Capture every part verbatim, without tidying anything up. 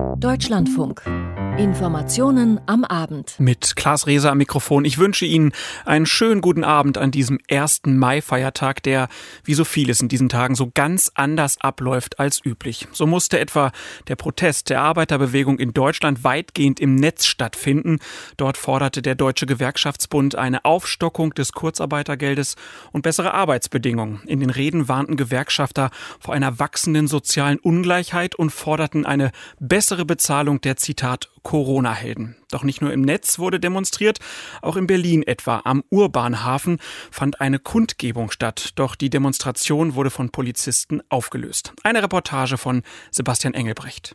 Deutschlandfunk. Informationen am Abend. Mit Klaas Reser am Mikrofon. Ich wünsche Ihnen einen schönen guten Abend an diesem ersten Mai-Feiertag, der, wie so vieles in diesen Tagen, so ganz anders abläuft als üblich. So musste etwa der Protest der Arbeiterbewegung in Deutschland weitgehend im Netz stattfinden. Dort forderte der Deutsche Gewerkschaftsbund eine Aufstockung des Kurzarbeitergeldes und bessere Arbeitsbedingungen. In den Reden warnten Gewerkschafter vor einer wachsenden sozialen Ungleichheit und forderten eine bessere Bezahlung der, Zitat, Corona-Helden. Doch nicht nur im Netz wurde demonstriert, auch in Berlin etwa am Urbanhafen fand eine Kundgebung statt. Doch die Demonstration wurde von Polizisten aufgelöst. Eine Reportage von Sebastian Engelbrecht.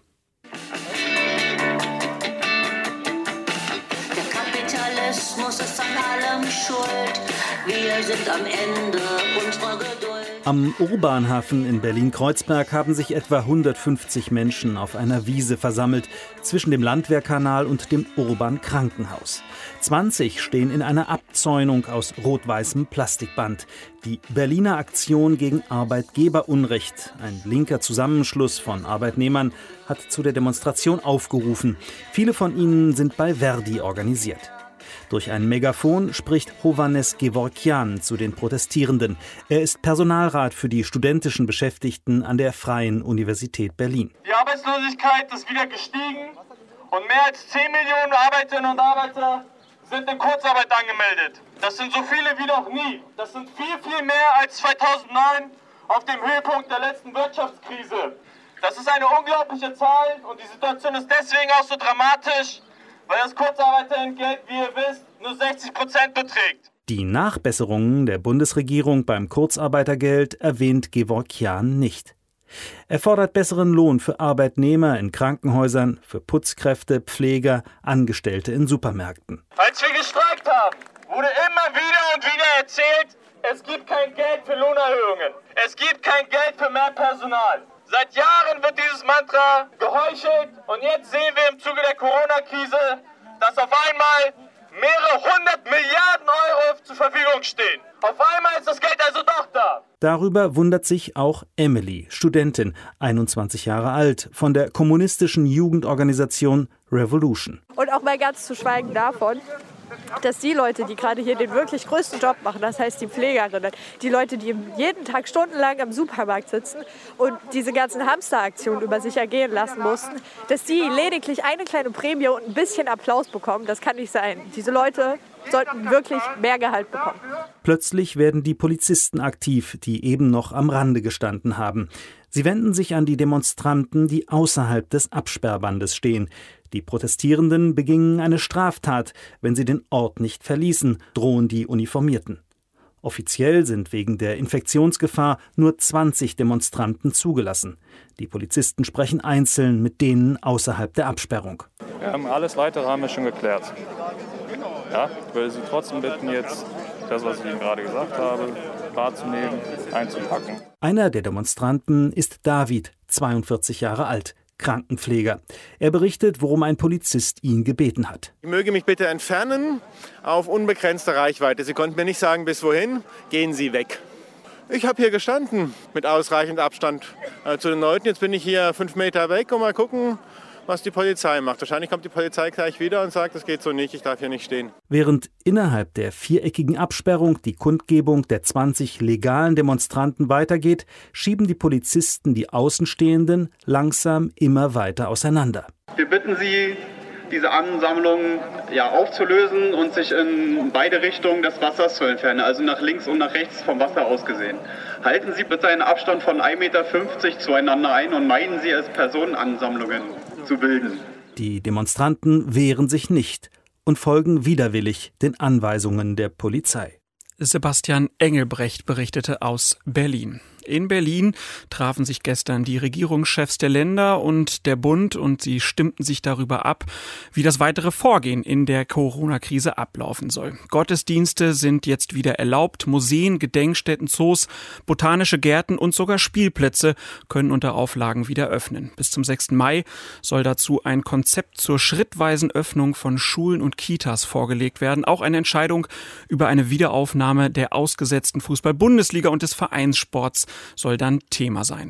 Der Kapitalismus ist an allem schuld. Wir sind am Ende unserer Geduld. Am Urbanhafen in Berlin-Kreuzberg haben sich etwa hundertfünfzig Menschen auf einer Wiese versammelt, zwischen dem Landwehrkanal und dem Urban-Krankenhaus. zwanzig stehen in einer Abzäunung aus rot-weißem Plastikband. Die Berliner Aktion gegen Arbeitgeberunrecht, ein linker Zusammenschluss von Arbeitnehmern, hat zu der Demonstration aufgerufen. Viele von ihnen sind bei Verdi organisiert. Durch ein Megafon spricht Hovhannes Gevorkyan zu den Protestierenden. Er ist Personalrat für die studentischen Beschäftigten an der Freien Universität Berlin. Die Arbeitslosigkeit ist wieder gestiegen und mehr als zehn Millionen Arbeiterinnen und Arbeiter sind in Kurzarbeit angemeldet. Das sind so viele wie noch nie. Das sind viel, viel mehr als zweitausendneun auf dem Höhepunkt der letzten Wirtschaftskrise. Das ist eine unglaubliche Zahl und die Situation ist deswegen auch so dramatisch, weil das Kurzarbeitergeld, wie ihr wisst, nur sechzig Prozent beträgt. Die Nachbesserungen der Bundesregierung beim Kurzarbeitergeld erwähnt Gevorkyan nicht. Er fordert besseren Lohn für Arbeitnehmer in Krankenhäusern, für Putzkräfte, Pfleger, Angestellte in Supermärkten. Als wir gestreikt haben, wurde immer wieder und wieder erzählt, es gibt kein Geld für Lohnerhöhungen. Es gibt kein Geld für mehr Personal. Seit Jahren wird dieses Mantra geheuchelt und jetzt sehen wir im Zuge der Corona-Krise, dass auf einmal mehrere hundert Milliarden Euro zur Verfügung stehen. Auf einmal ist das Geld also doch da. Darüber wundert sich auch Emily, Studentin, einundzwanzig Jahre alt, von der kommunistischen Jugendorganisation Revolution. Und auch mal ganz zu schweigen davon, dass die Leute, die gerade hier den wirklich größten Job machen, das heißt die Pflegerinnen, die Leute, die jeden Tag stundenlang am Supermarkt sitzen und diese ganzen Hamsteraktionen über sich ergehen lassen mussten, dass die lediglich eine kleine Prämie und ein bisschen Applaus bekommen, das kann nicht sein. Diese Leute sollten wirklich mehr Gehalt bekommen. Plötzlich werden die Polizisten aktiv, die eben noch am Rande gestanden haben. Sie wenden sich an die Demonstranten, die außerhalb des Absperrbandes stehen. Die Protestierenden begingen eine Straftat, wenn sie den Ort nicht verließen, drohen die Uniformierten. Offiziell sind wegen der Infektionsgefahr nur zwanzig Demonstranten zugelassen. Die Polizisten sprechen einzeln mit denen außerhalb der Absperrung. Ja, alles Weitere haben wir schon geklärt. Ja, ich würde Sie trotzdem bitten, jetzt das, was ich Ihnen gerade gesagt habe, wahrzunehmen, einzupacken. Einer der Demonstranten ist David, zweiundvierzig Jahre alt. Krankenpfleger. Er berichtet, worum ein Polizist ihn gebeten hat. Ich möge mich bitte entfernen auf unbegrenzte Reichweite. Sie konnten mir nicht sagen, bis wohin. Gehen Sie weg. Ich habe hier gestanden mit ausreichend Abstand äh, zu den Leuten. Jetzt bin ich hier fünf Meter weg und mal gucken, was die Polizei macht. Wahrscheinlich kommt die Polizei gleich wieder und sagt, das geht so nicht, ich darf hier nicht stehen. Während innerhalb der viereckigen Absperrung die Kundgebung der zwanzig legalen Demonstranten weitergeht, schieben die Polizisten die Außenstehenden langsam immer weiter auseinander. Wir bitten Sie, diese Ansammlung ja, aufzulösen und sich in beide Richtungen des Wassers zu entfernen, also nach links und nach rechts vom Wasser aus gesehen. Halten Sie bitte einen Abstand von ein Meter fünfzig zueinander ein und meiden Sie es, Personenansammlungen zu bilden. Die Demonstranten wehren sich nicht und folgen widerwillig den Anweisungen der Polizei. Sebastian Engelbrecht berichtete aus Berlin. In Berlin trafen sich gestern die Regierungschefs der Länder und der Bund und sie stimmten sich darüber ab, wie das weitere Vorgehen in der Corona-Krise ablaufen soll. Gottesdienste sind jetzt wieder erlaubt, Museen, Gedenkstätten, Zoos, botanische Gärten und sogar Spielplätze können unter Auflagen wieder öffnen. Bis zum sechsten Mai soll dazu ein Konzept zur schrittweisen Öffnung von Schulen und Kitas vorgelegt werden. Auch eine Entscheidung über eine Wiederaufnahme der ausgesetzten Fußball-Bundesliga und des Vereinssports soll dann Thema sein.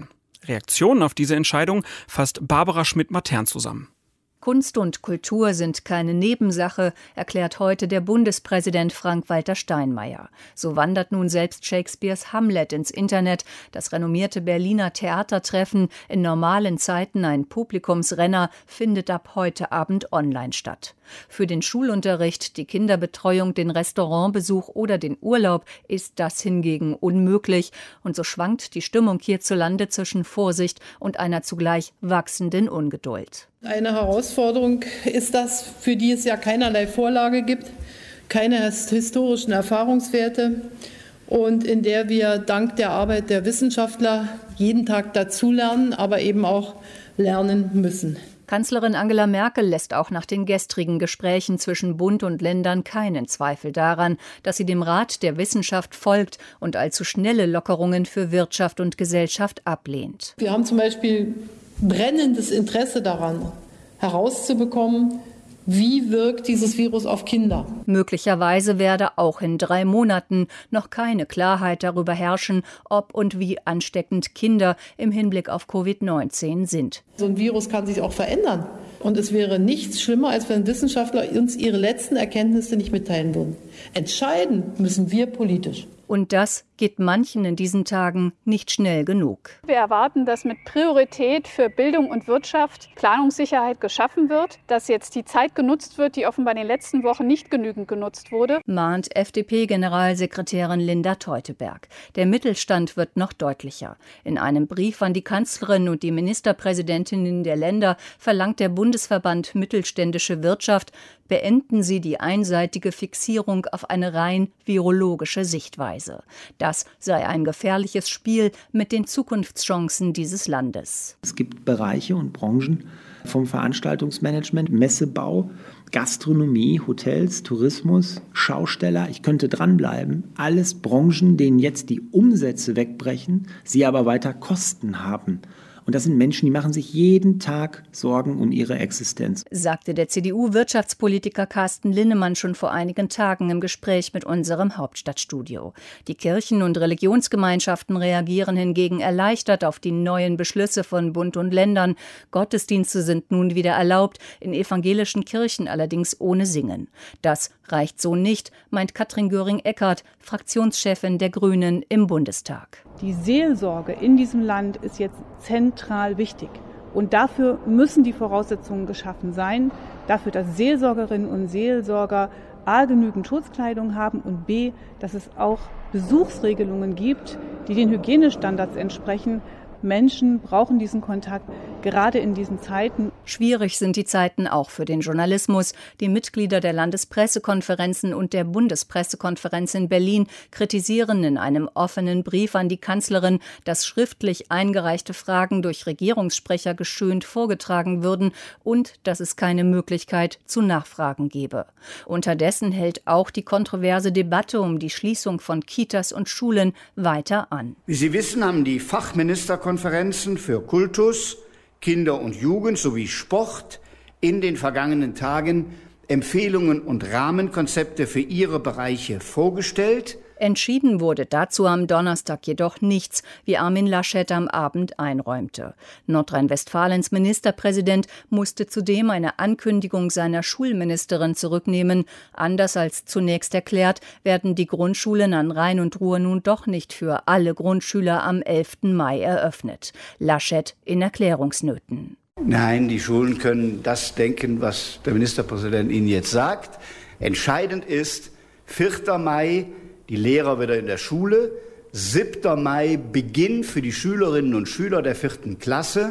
Reaktionen auf diese Entscheidung fasst Barbara Schmidt-Matern zusammen. Kunst und Kultur sind keine Nebensache, erklärt heute der Bundespräsident Frank-Walter Steinmeier. So wandert nun selbst Shakespeares Hamlet ins Internet. Das renommierte Berliner Theatertreffen, in normalen Zeiten ein Publikumsrenner, findet ab heute Abend online statt. Für den Schulunterricht, die Kinderbetreuung, den Restaurantbesuch oder den Urlaub ist das hingegen unmöglich. Und so schwankt die Stimmung hierzulande zwischen Vorsicht und einer zugleich wachsenden Ungeduld. Eine Herausforderung ist das, für die es ja keinerlei Vorlage gibt, keine historischen Erfahrungswerte und in der wir dank der Arbeit der Wissenschaftler jeden Tag dazulernen, aber eben auch lernen müssen. Kanzlerin Angela Merkel lässt auch nach den gestrigen Gesprächen zwischen Bund und Ländern keinen Zweifel daran, dass sie dem Rat der Wissenschaft folgt und allzu schnelle Lockerungen für Wirtschaft und Gesellschaft ablehnt. Wir haben zum Beispiel brennendes Interesse daran, herauszubekommen, wie wirkt dieses Virus auf Kinder. Möglicherweise werde auch in drei Monaten noch keine Klarheit darüber herrschen, ob und wie ansteckend Kinder im Hinblick auf Covid neunzehn sind. So ein Virus kann sich auch verändern. Und es wäre nichts schlimmer, als wenn Wissenschaftler uns ihre letzten Erkenntnisse nicht mitteilen würden. Entscheiden müssen wir politisch. Und das geht manchen in diesen Tagen nicht schnell genug. Wir erwarten, dass mit Priorität für Bildung und Wirtschaft Planungssicherheit geschaffen wird, dass jetzt die Zeit genutzt wird, die offenbar in den letzten Wochen nicht genügend genutzt wurde, mahnt F D P-Generalsekretärin Linda Teuteberg. Der Mittelstand wird noch deutlicher. In einem Brief an die Kanzlerin und die Ministerpräsidentinnen der Länder verlangt der Bundesverband Mittelständische Wirtschaft, beenden Sie die einseitige Fixierung auf eine rein virologische Sichtweise. Das sei ein gefährliches Spiel mit den Zukunftschancen dieses Landes. Es gibt Bereiche und Branchen vom Veranstaltungsmanagement, Messebau, Gastronomie, Hotels, Tourismus, Schausteller, ich könnte dranbleiben. Alles Branchen, denen jetzt die Umsätze wegbrechen, sie aber weiter Kosten haben. Und das sind Menschen, die machen sich jeden Tag Sorgen um ihre Existenz. Sagte der C D U-Wirtschaftspolitiker Carsten Linnemann schon vor einigen Tagen im Gespräch mit unserem Hauptstadtstudio. Die Kirchen- und Religionsgemeinschaften reagieren hingegen erleichtert auf die neuen Beschlüsse von Bund und Ländern. Gottesdienste sind nun wieder erlaubt, in evangelischen Kirchen allerdings ohne Singen. Das reicht so nicht, meint Katrin Göring-Eckardt, Fraktionschefin der Grünen im Bundestag. Die Seelsorge in diesem Land ist jetzt zentral wichtig. Und dafür müssen die Voraussetzungen geschaffen sein, dafür, dass Seelsorgerinnen und Seelsorger a. genügend Schutzkleidung haben und b. dass es auch Besuchsregelungen gibt, die den Hygienestandards entsprechen. Menschen brauchen diesen Kontakt, gerade in diesen Zeiten. Schwierig sind die Zeiten auch für den Journalismus. Die Mitglieder der Landespressekonferenzen und der Bundespressekonferenz in Berlin kritisieren in einem offenen Brief an die Kanzlerin, dass schriftlich eingereichte Fragen durch Regierungssprecher geschönt vorgetragen würden und dass es keine Möglichkeit zu Nachfragen gebe. Unterdessen hält auch die kontroverse Debatte um die Schließung von Kitas und Schulen weiter an. Wie Sie wissen, haben die Fachministerkonferenzen für Kultus, Kinder- und Jugend sowie Sport in den vergangenen Tagen Empfehlungen und Rahmenkonzepte für ihre Bereiche vorgestellt. Entschieden wurde dazu am Donnerstag jedoch nichts, wie Armin Laschet am Abend einräumte. Nordrhein-Westfalens Ministerpräsident musste zudem eine Ankündigung seiner Schulministerin zurücknehmen. Anders als zunächst erklärt, werden die Grundschulen an Rhein und Ruhr nun doch nicht für alle Grundschüler am elften Mai eröffnet. Laschet in Erklärungsnöten. Nein, die Schulen können das denken, was der Ministerpräsident Ihnen jetzt sagt. Entscheidend ist, vierter Mai, die Lehrer wieder in der Schule, siebter Mai Beginn für die Schülerinnen und Schüler der vierten Klasse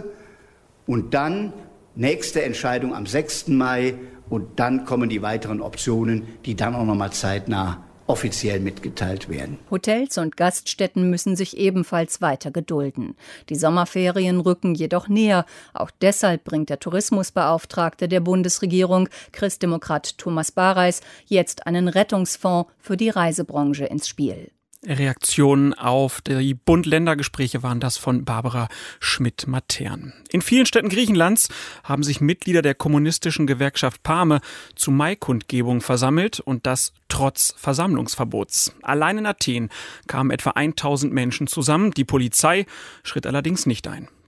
und dann nächste Entscheidung am sechsten Mai und dann kommen die weiteren Optionen, die dann auch nochmal zeitnah offiziell mitgeteilt werden. Hotels und Gaststätten müssen sich ebenfalls weiter gedulden. Die Sommerferien rücken jedoch näher. Auch deshalb bringt der Tourismusbeauftragte der Bundesregierung, Christdemokrat Thomas Bareis, jetzt einen Rettungsfonds für die Reisebranche ins Spiel. Reaktionen auf die Bund-Länder-Gespräche waren das von Barbara Schmidt-Matern. In vielen Städten Griechenlands haben sich Mitglieder der kommunistischen Gewerkschaft PAME zu Maikundgebungen versammelt und das trotz Versammlungsverbots. Allein in Athen kamen etwa tausend Menschen zusammen. Die Polizei schritt allerdings nicht ein.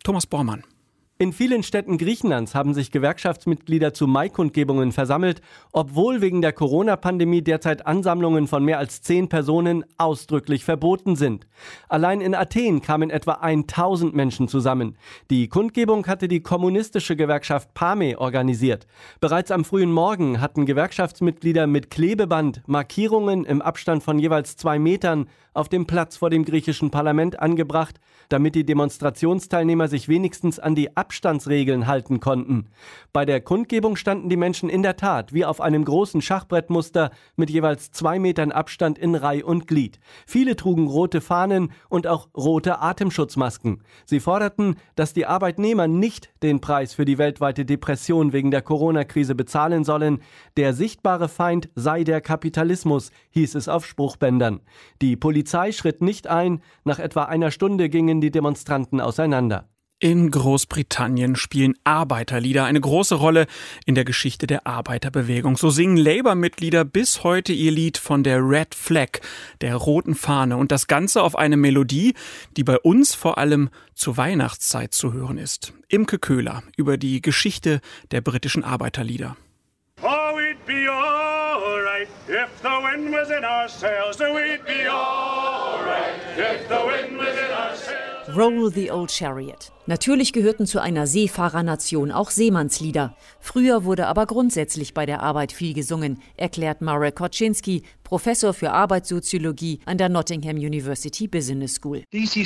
Thomas Bormann. In vielen Städten Griechenlands haben sich Gewerkschaftsmitglieder zu Maikundgebungen versammelt, obwohl wegen der Corona-Pandemie derzeit Ansammlungen von mehr als zehn Personen ausdrücklich verboten sind. Allein in Athen kamen etwa tausend Menschen zusammen. Die Kundgebung hatte die kommunistische Gewerkschaft PAME organisiert. Bereits am frühen Morgen hatten Gewerkschaftsmitglieder mit Klebeband Markierungen im Abstand von jeweils zwei Metern auf dem Platz vor dem griechischen Parlament angebracht, damit die Demonstrationsteilnehmer sich wenigstens an die Abstandsregeln halten konnten. Bei der Kundgebung standen die Menschen in der Tat wie auf einem großen Schachbrettmuster mit jeweils zwei Metern Abstand in Reih und Glied. Viele trugen rote Fahnen und auch rote Atemschutzmasken. Sie forderten, dass die Arbeitnehmer nicht den Preis für die weltweite Depression wegen der Corona-Krise bezahlen sollen. Der sichtbare Feind sei der Kapitalismus, hieß es auf Spruchbändern. Die Polizei schritt nicht ein. Nach etwa einer Stunde gingen die Demonstranten auseinander. In Großbritannien spielen Arbeiterlieder eine große Rolle in der Geschichte der Arbeiterbewegung. So singen Labour-Mitglieder bis heute ihr Lied von der Red Flag, der roten Fahne. Und das Ganze auf eine Melodie, die bei uns vor allem zur Weihnachtszeit zu hören ist. Imke Köhler über die Geschichte der britischen Arbeiterlieder. Oh, we'd be all right if the wind was in our sails. Oh, we'd be all right if the wind was in our sails. Roll the Old Chariot. Natürlich gehörten zu einer Seefahrernation auch Seemannslieder. Früher wurde aber grundsätzlich bei der Arbeit viel gesungen, erklärt Marek Koczynski, Professor für Arbeitssoziologie an der Nottingham University Business School.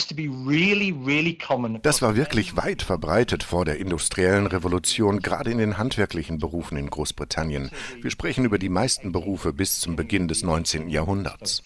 Das war wirklich weit verbreitet vor der industriellen Revolution, gerade in den handwerklichen Berufen in Großbritannien. Wir sprechen über die meisten Berufe bis zum Beginn des neunzehnten Jahrhunderts.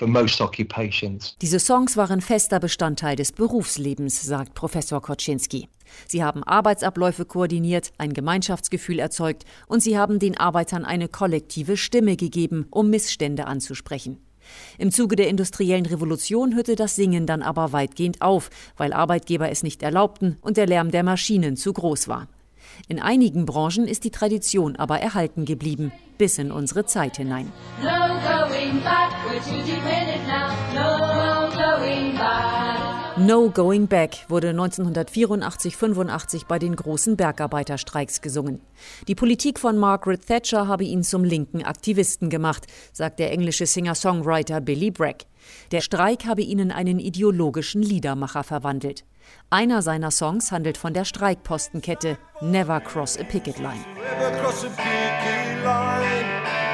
Diese Songs waren fester Bestandteil des Berufslebens, sagt Professor Koczynski. Sie haben Arbeitsabläufe koordiniert, ein Gemeinschaftsgefühl erzeugt und sie haben den Arbeitern eine kollektive Stimme gegeben, um Missstände anzusprechen. Im Zuge der industriellen Revolution hörte das Singen dann aber weitgehend auf, weil Arbeitgeber es nicht erlaubten und der Lärm der Maschinen zu groß war. In einigen Branchen ist die Tradition aber erhalten geblieben, bis in unsere Zeit hinein. No going back, we're too deep in it now. No going back. No Going Back wurde neunzehnhundertvierundachtzig fünfundachtzig bei den großen Bergarbeiterstreiks gesungen. Die Politik von Margaret Thatcher habe ihn zum linken Aktivisten gemacht, sagt der englische Singer-Songwriter Billy Bragg. Der Streik habe ihn in einen ideologischen Liedermacher verwandelt. Einer seiner Songs handelt von der Streikpostenkette Never Cross a Picket Line. Never cross a picket line.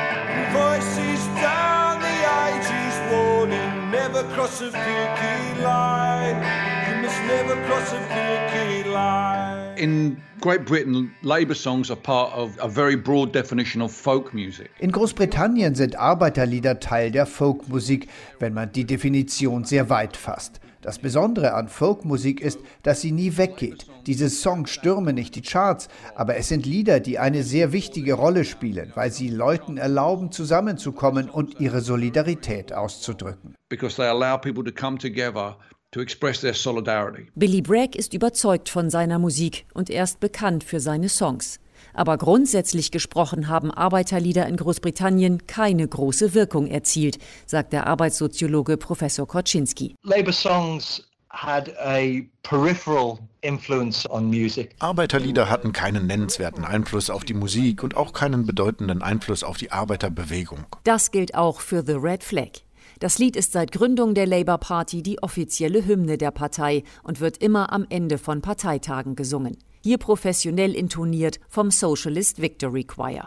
Voices down the ages warning. Never cross a picket line. You must never cross a picket line. In Great Britain, Labour songs are part of a very broad definition of folk music. In Großbritannien sind Arbeiterlieder Teil der Folkmusik, wenn man die Definition sehr weit fasst. Das Besondere an Folkmusik ist, dass sie nie weggeht. Diese Songs stürmen nicht die Charts, aber es sind Lieder, die eine sehr wichtige Rolle spielen, weil sie Leuten erlauben, zusammenzukommen und ihre Solidarität auszudrücken. Because they allow people to come together to express their solidarity. Billy Bragg ist überzeugt von seiner Musik und er ist bekannt für seine Songs. Aber grundsätzlich gesprochen haben Arbeiterlieder in Großbritannien keine große Wirkung erzielt, sagt der Arbeitssoziologe Professor Koczynski. Labour songs had a peripheral influence on music. Arbeiterlieder hatten keinen nennenswerten Einfluss auf die Musik und auch keinen bedeutenden Einfluss auf die Arbeiterbewegung. Das gilt auch für The Red Flag. Das Lied ist seit Gründung der Labour Party die offizielle Hymne der Partei und wird immer am Ende von Parteitagen gesungen. Hier professionell intoniert vom Socialist Victory Choir.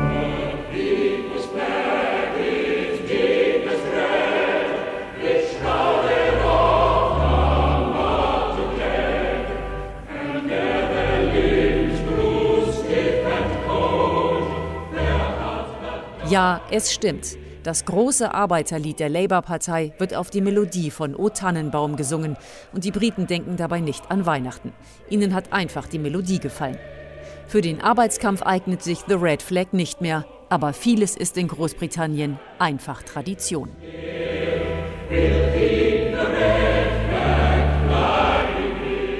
Ja, es stimmt. Das große Arbeiterlied der Labour-Partei wird auf die Melodie von O Tannenbaum gesungen und die Briten denken dabei nicht an Weihnachten. Ihnen hat einfach die Melodie gefallen. Für den Arbeitskampf eignet sich The Red Flag nicht mehr, aber vieles ist in Großbritannien einfach Tradition.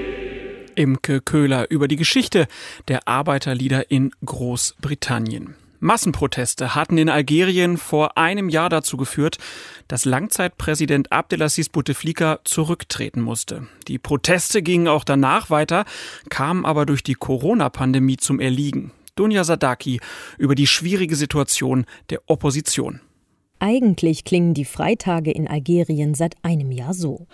Imke Köhler über die Geschichte der Arbeiterlieder in Großbritannien. Massenproteste hatten in Algerien vor einem Jahr dazu geführt, dass Langzeitpräsident Abdelaziz Bouteflika zurücktreten musste. Die Proteste gingen auch danach weiter, kamen aber durch die Corona-Pandemie zum Erliegen. Dunja Sadaki über die schwierige Situation der Opposition. Eigentlich klingen die Freitage in Algerien seit einem Jahr so.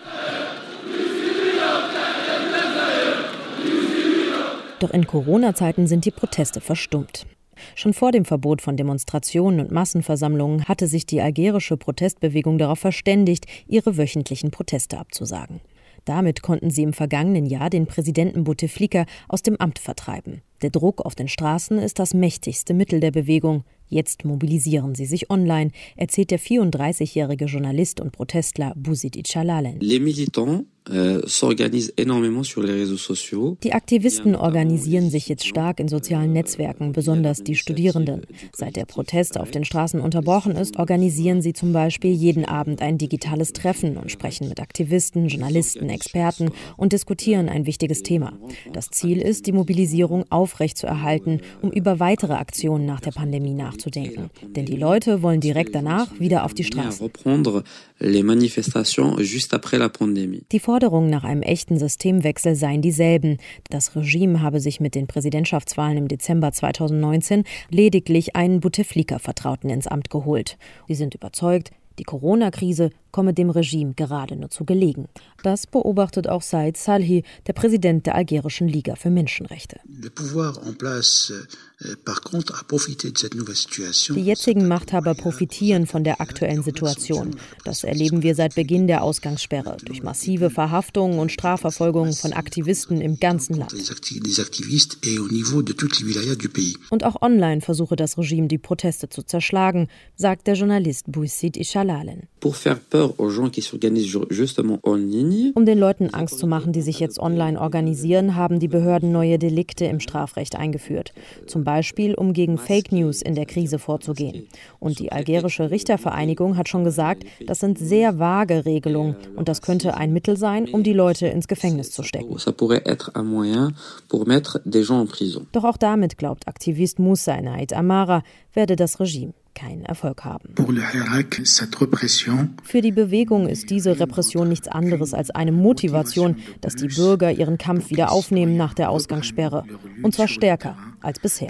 Doch in Corona-Zeiten sind die Proteste verstummt. Schon vor dem Verbot von Demonstrationen und Massenversammlungen hatte sich die algerische Protestbewegung darauf verständigt, ihre wöchentlichen Proteste abzusagen. Damit konnten sie im vergangenen Jahr den Präsidenten Bouteflika aus dem Amt vertreiben. Der Druck auf den Straßen ist das mächtigste Mittel der Bewegung. Jetzt mobilisieren sie sich online, erzählt der vierunddreißigjährige Journalist und Protestler Bouzid Ichalalen. Les militants euh, s'organisent énormément sur les réseaux sociaux. Die Aktivisten organisieren sich jetzt stark in sozialen Netzwerken, besonders die Studierenden. Seit der Protest auf den Straßen unterbrochen ist, organisieren sie zum Beispiel jeden Abend ein digitales Treffen und sprechen mit Aktivisten, Journalisten, Experten und diskutieren ein wichtiges Thema. Das Ziel ist, die Mobilisierung aufrechtzuerhalten, um über weitere Aktionen nach der Pandemie nachzudenken. Denn die Leute wollen direkt danach wieder auf die Straße. Die Forderungen nach einem echten Systemwechsel seien dieselben. Das Regime habe sich mit den Präsidentschaftswahlen im Dezember zweitausendneunzehn lediglich einen Bouteflika-Vertrauten ins Amt geholt. Sie sind überzeugt, die Corona-Krise komme dem Regime gerade nur zu gelegen. Das beobachtet auch Said Salhi, der Präsident der algerischen Liga für Menschenrechte. Die jetzigen Machthaber profitieren von der aktuellen Situation. Das erleben wir seit Beginn der Ausgangssperre, durch massive Verhaftungen und Strafverfolgungen von Aktivisten im ganzen Land. Und auch online versuche das Regime, die Proteste zu zerschlagen, sagt der Journalist Bouzid Ichalalen. Um den Leuten Angst zu machen, die sich jetzt online organisieren, haben die Behörden neue Delikte im Strafrecht eingeführt. Zum Beispiel, um gegen Fake News in der Krise vorzugehen. Und die algerische Richtervereinigung hat schon gesagt, das sind sehr vage Regelungen und das könnte ein Mittel sein, um die Leute ins Gefängnis zu stecken. Doch auch damit, glaubt Aktivist Moussa Naid Amara, werde das Regime keinen Erfolg haben. Für die Bewegung ist diese Repression nichts anderes als eine Motivation, dass die Bürger ihren Kampf wieder aufnehmen nach der Ausgangssperre. Und zwar stärker als bisher.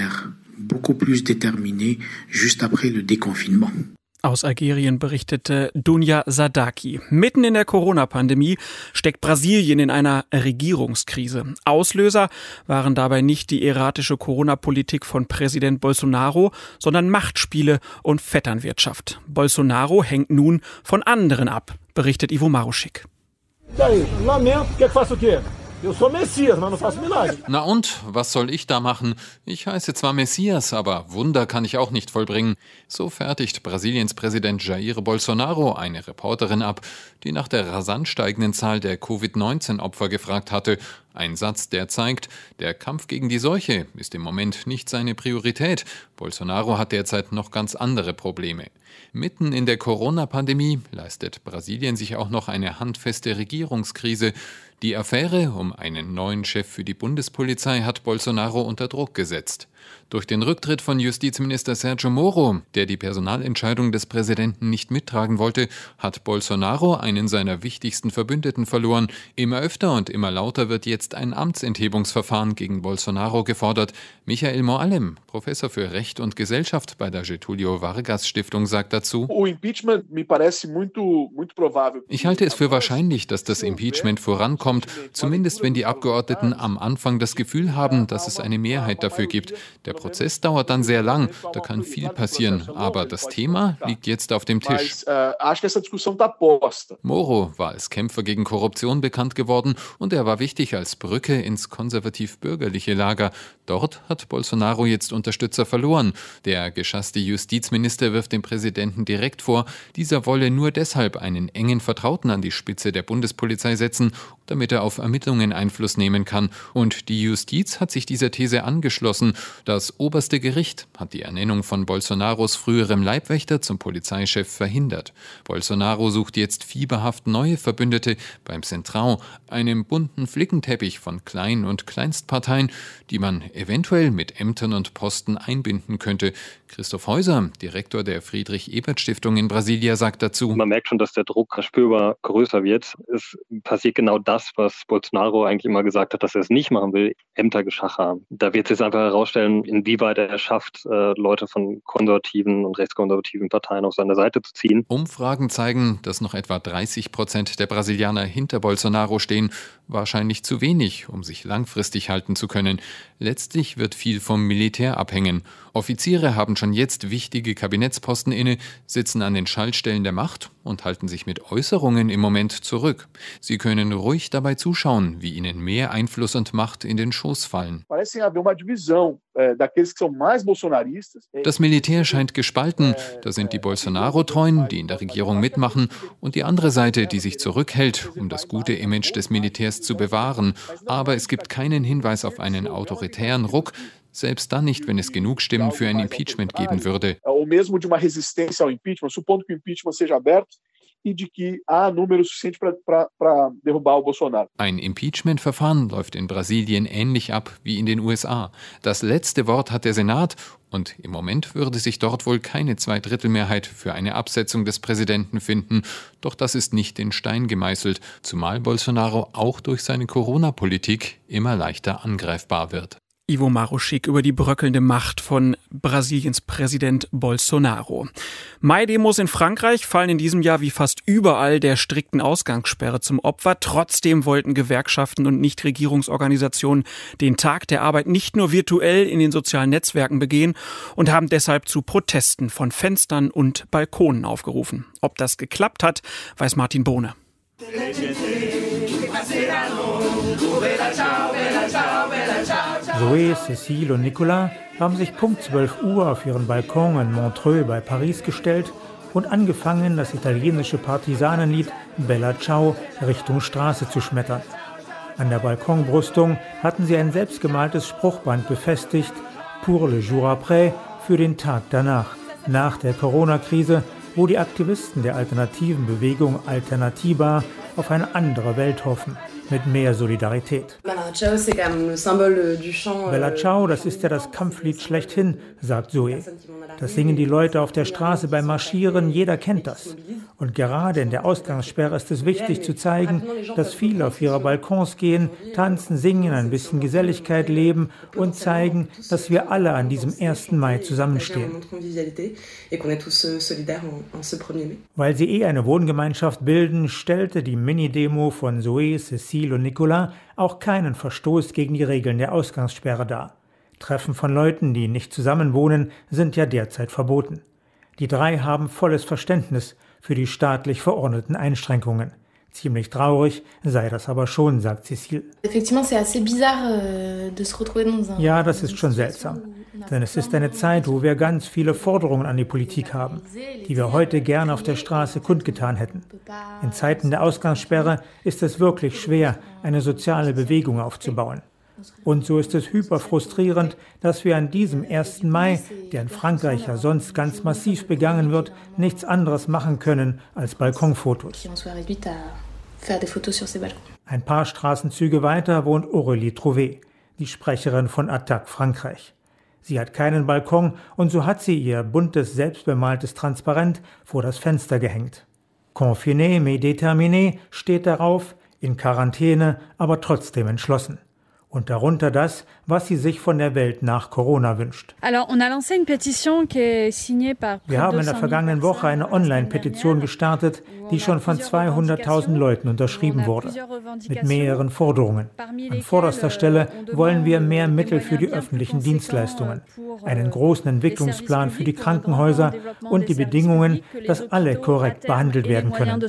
Aus Algerien berichtete Dunja Sadaki. Mitten in der Corona-Pandemie steckt Brasilien in einer Regierungskrise. Auslöser waren dabei nicht die erratische Corona-Politik von Präsident Bolsonaro, sondern Machtspiele und Vetternwirtschaft. Bolsonaro hängt nun von anderen ab, berichtet Ivo Maruschik. Na und, was soll ich da machen? Ich heiße zwar Messias, aber Wunder kann ich auch nicht vollbringen. So fertigt Brasiliens Präsident Jair Bolsonaro eine Reporterin ab, die nach der rasant steigenden Zahl der Covid neunzehn Opfer gefragt hatte. Ein Satz, der zeigt, der Kampf gegen die Seuche ist im Moment nicht seine Priorität. Bolsonaro hat derzeit noch ganz andere Probleme. Mitten in der Corona-Pandemie leistet Brasilien sich auch noch eine handfeste Regierungskrise. Die Affäre um einen neuen Chef für die Bundespolizei hat Bolsonaro unter Druck gesetzt. Durch den Rücktritt von Justizminister Sergio Moro, der die Personalentscheidung des Präsidenten nicht mittragen wollte, hat Bolsonaro einen seiner wichtigsten Verbündeten verloren. Immer öfter und immer lauter wird jetzt ein Amtsenthebungsverfahren gegen Bolsonaro gefordert. Michael Moallem, Professor für Recht und Gesellschaft bei der Getúlio Vargas Stiftung, sagt dazu: Ich halte es für wahrscheinlich, dass das Impeachment vorankommt, zumindest wenn die Abgeordneten am Anfang das Gefühl haben, dass es eine Mehrheit dafür gibt. Der Prozess dauert dann sehr lang, da kann viel passieren, aber das Thema liegt jetzt auf dem Tisch. Moro war als Kämpfer gegen Korruption bekannt geworden und er war wichtig als Brücke ins konservativ-bürgerliche Lager. Dort hat Bolsonaro jetzt Unterstützer verloren. Der geschasste Justizminister wirft dem Präsidenten direkt vor, dieser wolle nur deshalb einen engen Vertrauten an die Spitze der Bundespolizei setzen, damit damit er auf Ermittlungen Einfluss nehmen kann. Und die Justiz hat sich dieser These angeschlossen. Das oberste Gericht hat die Ernennung von Bolsonaros früherem Leibwächter zum Polizeichef verhindert. Bolsonaro sucht jetzt fieberhaft neue Verbündete beim Centrão, einem bunten Flickenteppich von Klein- und Kleinstparteien, die man eventuell mit Ämtern und Posten einbinden könnte. Christoph Häuser, Direktor der Friedrich-Ebert-Stiftung in Brasilia, sagt dazu: Man merkt schon, dass der Druck spürbar größer wird. Es passiert genau das, was Bolsonaro eigentlich immer gesagt hat, dass er es nicht machen will, Ämtergeschacher. Da wird es jetzt einfach herausstellen, inwieweit er es schafft, Leute von konservativen und rechtskonservativen Parteien auf seine Seite zu ziehen. Umfragen zeigen, dass noch etwa dreißig Prozent der Brasilianer hinter Bolsonaro stehen. Wahrscheinlich zu wenig, um sich langfristig halten zu können. Letztlich wird viel vom Militär abhängen. Offiziere haben schon jetzt wichtige Kabinettsposten inne, sitzen an den Schaltstellen der Macht und halten sich mit Äußerungen im Moment zurück. Sie können ruhig dabei zuschauen, wie ihnen mehr Einfluss und Macht in den Schoß fallen. Das Militär scheint gespalten. Da sind die Bolsonaro-Treuen, die in der Regierung mitmachen, und die andere Seite, die sich zurückhält, um das gute Image des Militärs zu bewahren. Aber es gibt keinen Hinweis auf einen autoritären Ruck, selbst dann nicht, wenn es genug Stimmen für ein Impeachment geben würde. Ein Impeachment-Verfahren läuft in Brasilien ähnlich ab wie in den U S A. Das letzte Wort hat der Senat und im Moment würde sich dort wohl keine Zweidrittelmehrheit für eine Absetzung des Präsidenten finden. Doch das ist nicht in Stein gemeißelt, zumal Bolsonaro auch durch seine Corona-Politik immer leichter angreifbar wird. Ivo Maruschik über die bröckelnde Macht von Brasiliens Präsident Bolsonaro. Mai-Demos in Frankreich fallen in diesem Jahr wie fast überall der strikten Ausgangssperre zum Opfer. Trotzdem wollten Gewerkschaften und Nichtregierungsorganisationen den Tag der Arbeit nicht nur virtuell in den sozialen Netzwerken begehen und haben deshalb zu Protesten von Fenstern und Balkonen aufgerufen. Ob das geklappt hat, weiß Martin Bohne. Zoé, Cécile und Nicolas haben sich Punkt zwölf Uhr auf ihren Balkon in Montreux bei Paris gestellt und angefangen, das italienische Partisanenlied Bella Ciao Richtung Straße zu schmettern. An der Balkonbrüstung hatten sie ein selbstgemaltes Spruchband befestigt, pour le jour après, für den Tag danach, nach der Corona-Krise, wo die Aktivisten der alternativen Bewegung Alternativa auf eine andere Welt hoffen, mit mehr Solidarität. Bella Ciao, das ist ja das Kampflied schlechthin, sagt Zoé. Das singen die Leute auf der Straße beim Marschieren, jeder kennt das. Und gerade in der Ausgangssperre ist es wichtig zu zeigen, dass viele auf ihre Balkons gehen, tanzen, singen, ein bisschen Geselligkeit leben und zeigen, dass wir alle an diesem ersten Mai zusammenstehen. Weil sie eh eine Wohngemeinschaft bilden, stellte die Mini-Demo von Zoé, Cécile und Nicolas auch keinen Verstoß gegen die Regeln der Ausgangssperre dar. Treffen von Leuten, die nicht zusammenwohnen, sind ja derzeit verboten. Die drei haben volles Verständnis für die staatlich verordneten Einschränkungen. Ziemlich traurig sei das aber schon, sagt Cécile. Ja, das ist schon seltsam. Denn es ist eine Zeit, wo wir ganz viele Forderungen an die Politik haben, die wir heute gerne auf der Straße kundgetan hätten. In Zeiten der Ausgangssperre ist es wirklich schwer, eine soziale Bewegung aufzubauen. Und so ist es hyperfrustrierend, dass wir an diesem ersten Mai, der in Frankreich ja sonst ganz massiv begangen wird, nichts anderes machen können als Balkonfotos. Ein paar Straßenzüge weiter wohnt Aurélie Trouvé, die Sprecherin von Attac Frankreich. Sie hat keinen Balkon und so hat sie ihr buntes, selbstbemaltes Transparent vor das Fenster gehängt. Confiné mais déterminé steht darauf, in Quarantäne, aber trotzdem entschlossen. Und darunter das, was sie sich von der Welt nach Corona wünscht. Wir haben in der vergangenen Woche eine Online-Petition gestartet, die schon von zweihunderttausend Leuten unterschrieben wurde, mit mehreren Forderungen. An vorderster Stelle wollen wir mehr Mittel für die öffentlichen Dienstleistungen, einen großen Entwicklungsplan für die Krankenhäuser und die Bedingungen, dass alle korrekt behandelt werden können.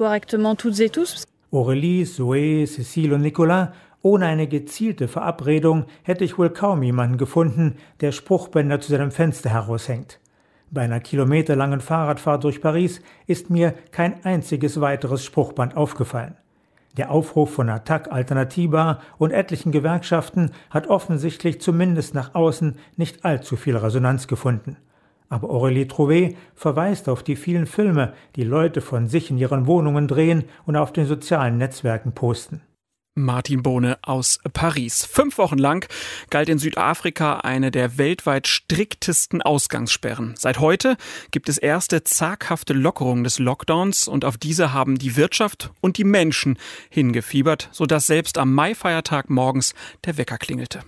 Aurélie, Zoé, Cécile und Nicolas: Ohne eine gezielte Verabredung hätte ich wohl kaum jemanden gefunden, der Spruchbänder zu seinem Fenster heraushängt. Bei einer kilometerlangen Fahrradfahrt durch Paris ist mir kein einziges weiteres Spruchband aufgefallen. Der Aufruf von Attac Alternativa und etlichen Gewerkschaften hat offensichtlich zumindest nach außen nicht allzu viel Resonanz gefunden. Aber Aurélie Trouvé verweist auf die vielen Filme, die Leute von sich in ihren Wohnungen drehen und auf den sozialen Netzwerken posten. Martin Bohne aus Paris. Fünf Wochen lang galt in Südafrika eine der weltweit striktesten Ausgangssperren. Seit heute gibt es erste zaghafte Lockerungen des Lockdowns und auf diese haben die Wirtschaft und die Menschen hingefiebert, sodass selbst am Maifeiertag morgens der Wecker klingelte.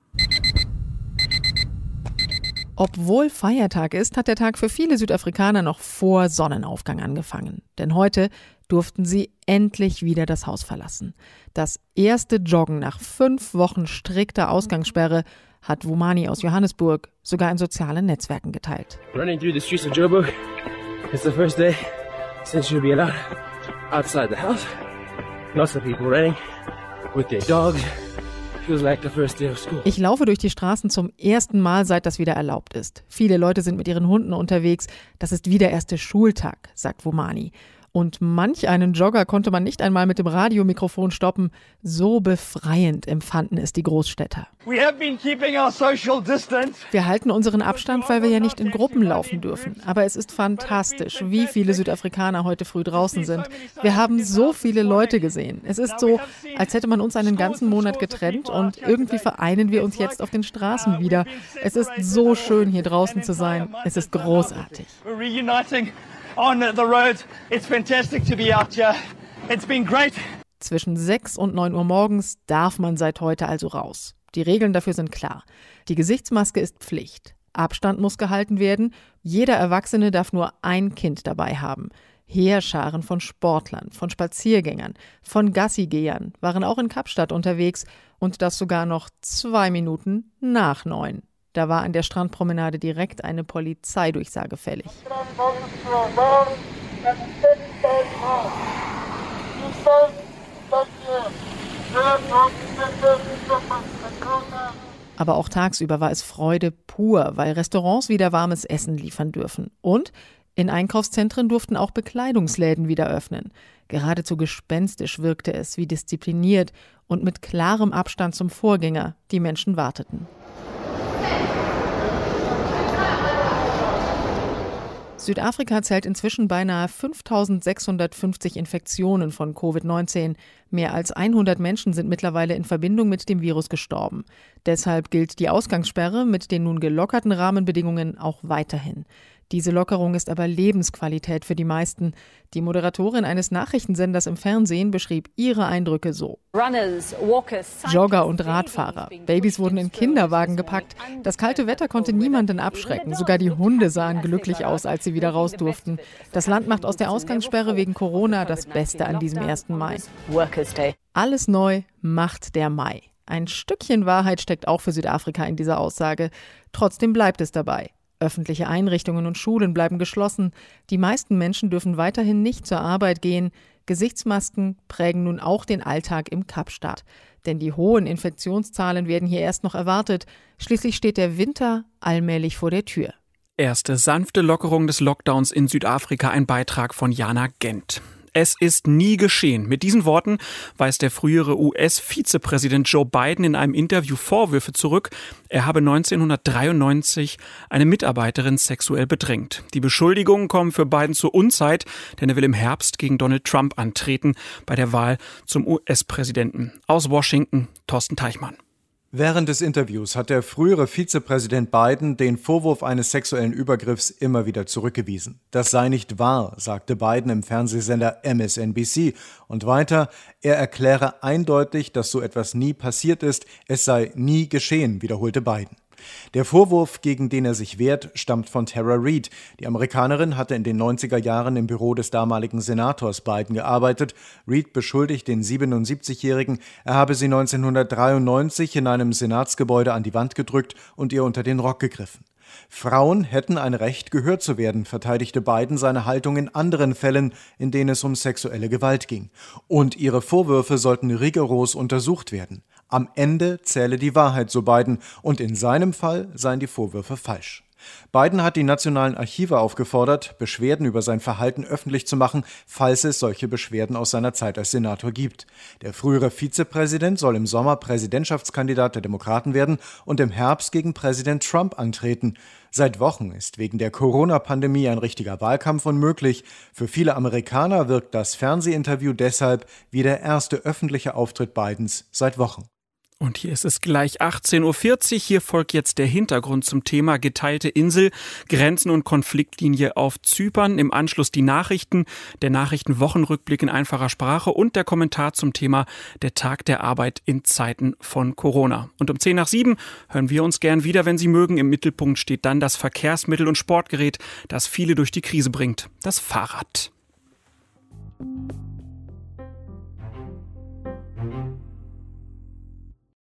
Obwohl Feiertag ist, hat der Tag für viele Südafrikaner noch vor Sonnenaufgang angefangen. Denn heute durften sie endlich wieder das Haus verlassen. Das erste Joggen nach fünf Wochen strikter Ausgangssperre hat Vumani aus Johannesburg sogar in sozialen Netzwerken geteilt. Running through the streets of Joburg. It's the first day since you'll be allowed outside the house. Lots of people running with their dogs. Feels like the first day of school. Ich laufe durch die Straßen zum ersten Mal, seit das wieder erlaubt ist. Viele Leute sind mit ihren Hunden unterwegs. Das ist wie der erste Schultag, sagt Vumani. Und manch einen Jogger konnte man nicht einmal mit dem Radiomikrofon stoppen. So befreiend empfanden es die Großstädter. We have been keeping our social distance. Wir halten unseren Abstand, weil wir ja nicht in Gruppen laufen dürfen. Aber es ist fantastisch, wie viele Südafrikaner heute früh draußen sind. Wir haben so viele Leute gesehen. Es ist so, als hätte man uns einen ganzen Monat getrennt und irgendwie vereinen wir uns jetzt auf den Straßen wieder. Es ist so schön, hier draußen zu sein. Es ist großartig. We're reuniting on the road. It's fantastic to be out here. It's been great. Zwischen sechs und neun Uhr morgens darf man seit heute also raus. Die Regeln dafür sind klar. Die Gesichtsmaske ist Pflicht. Abstand muss gehalten werden. Jeder Erwachsene darf nur ein Kind dabei haben. Heerscharen von Sportlern, von Spaziergängern, von Gassigehern waren auch in Kapstadt unterwegs und das sogar noch zwei Minuten nach neun. Da war an der Strandpromenade direkt eine Polizeidurchsage fällig. Aber auch tagsüber war es Freude pur, weil Restaurants wieder warmes Essen liefern dürfen. Und in Einkaufszentren durften auch Bekleidungsläden wieder öffnen. Geradezu gespenstisch wirkte es, wie diszipliniert und mit klarem Abstand zum Vorgänger die Menschen warteten. Südafrika zählt inzwischen beinahe fünftausendsechshundertfünfzig Infektionen von Covid neunzehn. Mehr als hundert Menschen sind mittlerweile in Verbindung mit dem Virus gestorben. Deshalb gilt die Ausgangssperre mit den nun gelockerten Rahmenbedingungen auch weiterhin. Diese Lockerung ist aber Lebensqualität für die meisten. Die Moderatorin eines Nachrichtensenders im Fernsehen beschrieb ihre Eindrücke so. Jogger und Radfahrer. Babys wurden in Kinderwagen gepackt. Das kalte Wetter konnte niemanden abschrecken. Sogar die Hunde sahen glücklich aus, als sie wieder raus durften. Das Land macht aus der Ausgangssperre wegen Corona das Beste an diesem ersten Mai. Alles neu macht der Mai. Ein Stückchen Wahrheit steckt auch für Südafrika in dieser Aussage. Trotzdem bleibt es dabei. Öffentliche Einrichtungen und Schulen bleiben geschlossen. Die meisten Menschen dürfen weiterhin nicht zur Arbeit gehen. Gesichtsmasken prägen nun auch den Alltag im Kapstadt. Denn die hohen Infektionszahlen werden hier erst noch erwartet. Schließlich steht der Winter allmählich vor der Tür. Erste sanfte Lockerung des Lockdowns in Südafrika, ein Beitrag von Jana Gent. Es ist nie geschehen. Mit diesen Worten weist der frühere U S-Vizepräsident Joe Biden in einem Interview Vorwürfe zurück. Er habe neunzehnhundertdreiundneunzig eine Mitarbeiterin sexuell bedrängt. Die Beschuldigungen kommen für Biden zur Unzeit, denn er will im Herbst gegen Donald Trump antreten bei der Wahl zum U S-Präsidenten. Aus Washington, Thorsten Teichmann. Während des Interviews hat der frühere Vizepräsident Biden den Vorwurf eines sexuellen Übergriffs immer wieder zurückgewiesen. Das sei nicht wahr, sagte Biden im Fernsehsender M S N B C. Und weiter, er erkläre eindeutig, dass so etwas nie passiert ist. Es sei nie geschehen, wiederholte Biden. Der Vorwurf, gegen den er sich wehrt, stammt von Tara Reid. Die Amerikanerin hatte in den neunziger Jahren im Büro des damaligen Senators Biden gearbeitet. Reid beschuldigt den siebenundsiebzigjährigen, er habe sie neunzehnhundertdreiundneunzig in einem Senatsgebäude an die Wand gedrückt und ihr unter den Rock gegriffen. Frauen hätten ein Recht, gehört zu werden, verteidigte Biden seine Haltung in anderen Fällen, in denen es um sexuelle Gewalt ging. Und ihre Vorwürfe sollten rigoros untersucht werden. Am Ende zähle die Wahrheit, so Biden, und in seinem Fall seien die Vorwürfe falsch. Biden hat die nationalen Archive aufgefordert, Beschwerden über sein Verhalten öffentlich zu machen, falls es solche Beschwerden aus seiner Zeit als Senator gibt. Der frühere Vizepräsident soll im Sommer Präsidentschaftskandidat der Demokraten werden und im Herbst gegen Präsident Trump antreten. Seit Wochen ist wegen der Corona-Pandemie ein richtiger Wahlkampf unmöglich. Für viele Amerikaner wirkt das Fernsehinterview deshalb wie der erste öffentliche Auftritt Bidens seit Wochen. Und hier ist es gleich achtzehn Uhr vierzig. Hier folgt jetzt der Hintergrund zum Thema geteilte Insel, Grenzen und Konfliktlinie auf Zypern. Im Anschluss die Nachrichten, der Nachrichtenwochenrückblick in einfacher Sprache und der Kommentar zum Thema der Tag der Arbeit in Zeiten von Corona. Und um zehn nach sieben hören wir uns gern wieder, wenn Sie mögen. Im Mittelpunkt steht dann das Verkehrsmittel und Sportgerät, das viele durch die Krise bringt, das Fahrrad.